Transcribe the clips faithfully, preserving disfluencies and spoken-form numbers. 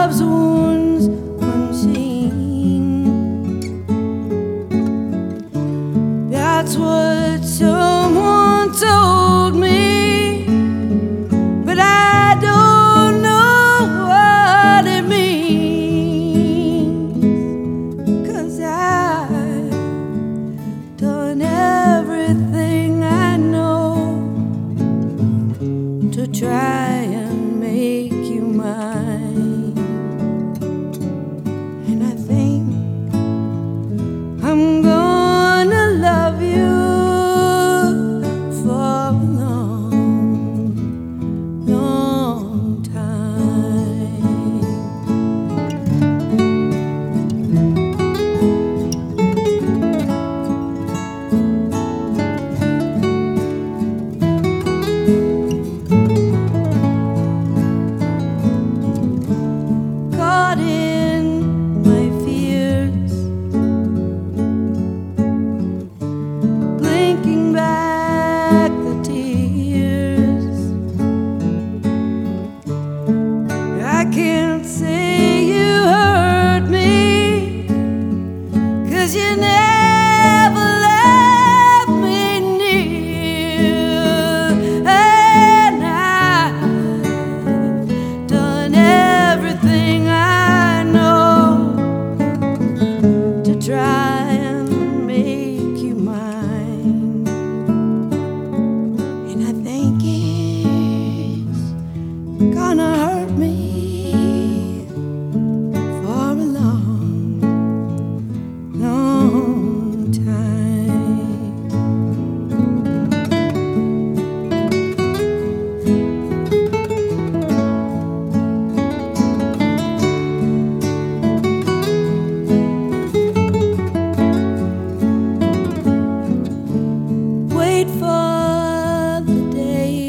love's wounds unseen. That's what someone told me, but I don't know what it means, 'cause I've done everything I know to try and make you mine. And I think I'm gonna love you for a long, long time. Caught in my fears, blinking back the tears. I can't say you hurt me, 'cause you never left me near. And I've done everything I know to try and make you mine. And I think it's gonna hurt me for a long, long time. Wait for the day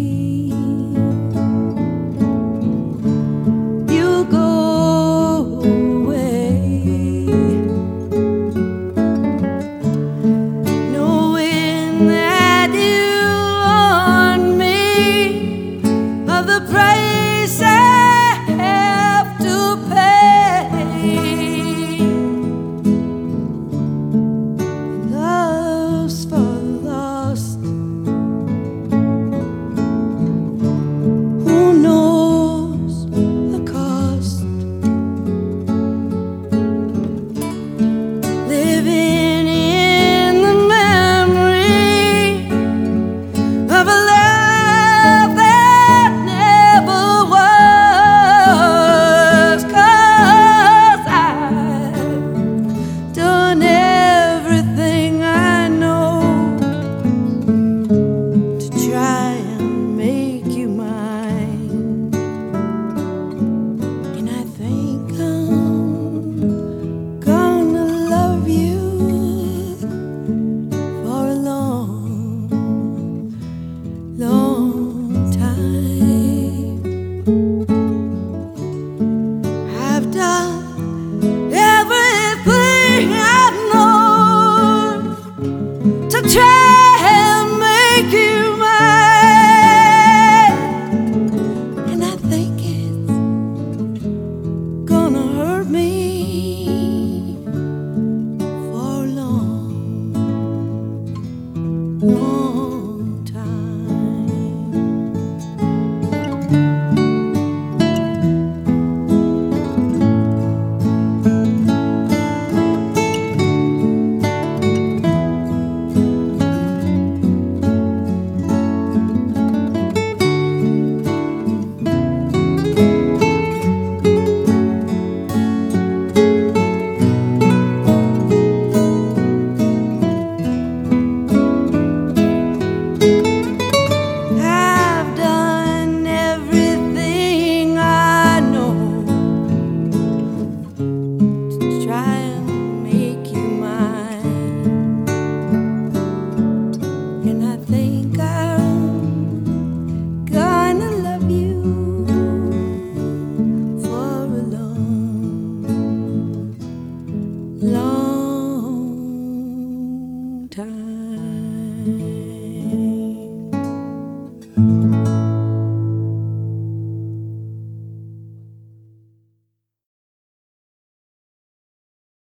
you go away, knowing that you warned me of the price I